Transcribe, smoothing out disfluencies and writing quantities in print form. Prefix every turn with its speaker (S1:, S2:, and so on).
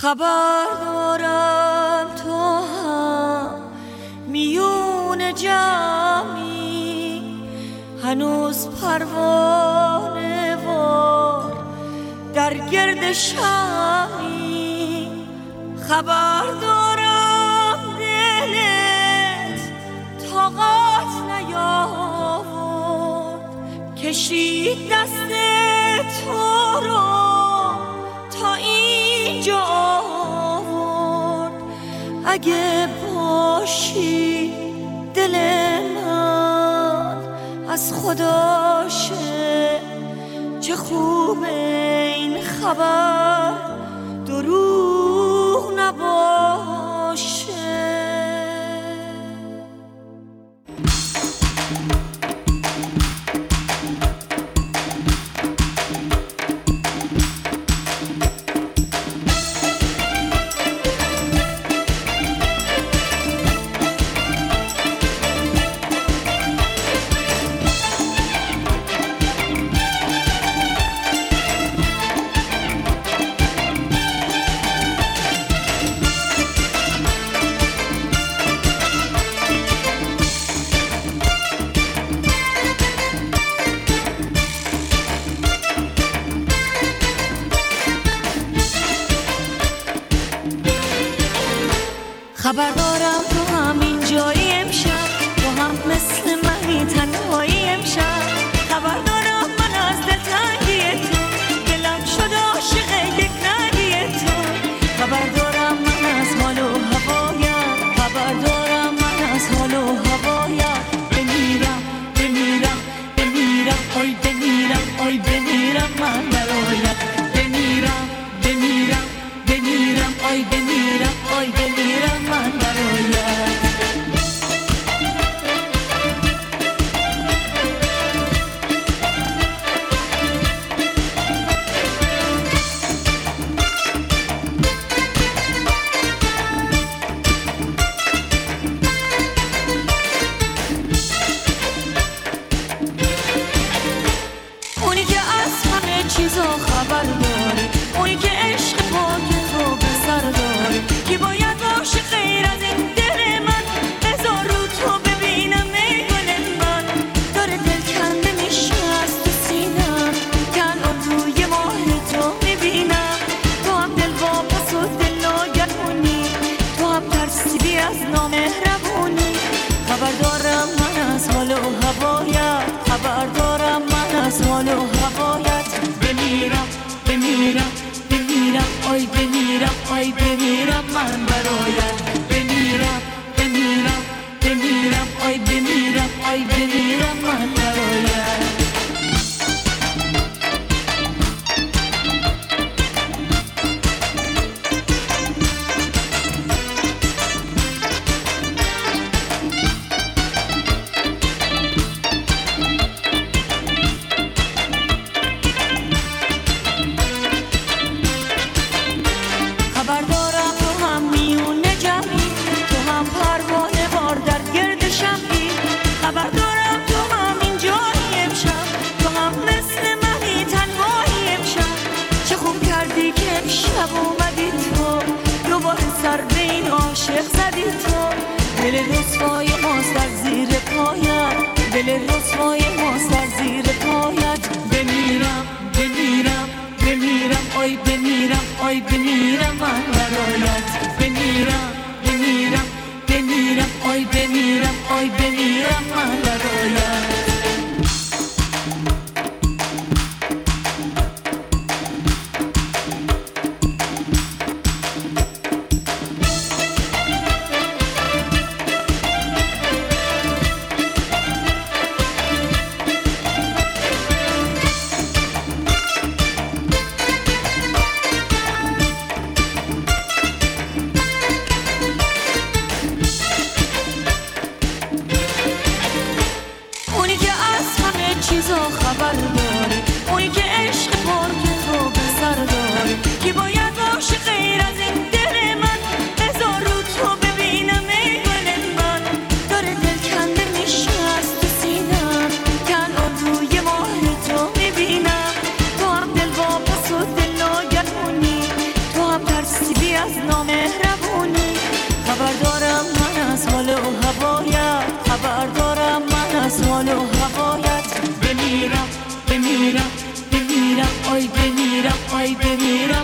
S1: خبر دارم تو هم میون جمعی، هنوز پروانه وار در گرد شمی. خبر دارم دلت طاقت نیاورد، کشید دست تو رو تا اینجا آورد. اگه باشی دل من از خداشه، چه خوبه این خبر دروغ نباشه. خبر دارم تو هم اینجایی امشب، تو هم مثل منی تنهایی امشب. خبر دارم من از دلتنگی تو، دلم شد عاشق یک رنگی تو. خبر دارم من از حال و هوایم، خبر دارم من از حال و هوایم. بمیرم بمیرم بمیرم آی بمیرم آی بمیرم من برایم. بمیرم بمیرم بمیرم آی بمیرم آی بمیرم من برایم. اونی که از همه چیزا خبر داره، اونی که عشق پاک تو به سر داره، کی باید باشه غیر از این دل من؟ بذار رو تو ببینم ای گل من. داره دل کنده میشه از تو سینم، کنون روی ماه تو میبینم. تو هم دل واپس و دل ناگهانی، تو هم ترسیدی از نامهربونی. خبر دارم من از حال و هوایت، خبر دارم من از حال و هوایت. بمیرم بمیرم بمیرم آی بمیرم آی بمیرم من برایت. بمیرم بمیرم بمیرم آی بمیرم آی بمیرم من برایت. خبر دارم تو هم میون جمعی، تو هم پروانه وار در گرد شمی. خبر دارم تو هم اینجایی امشب، تو هم مثل منی تنهایی امشب. چه خوب کردی که امشب اومدی تو، دوباره سر به این عاشق زدی تو. دل رسوای ماست در زیر پایت، دل رسوای ماست در زیر پایت. بمیرم بمیرم بمیرم آی بمیرم آی بمیرم من برایت. بمیرم بمیرم بمیرم آی بمیرم آی بمیرم من برایت. بمیرم آی بمیرم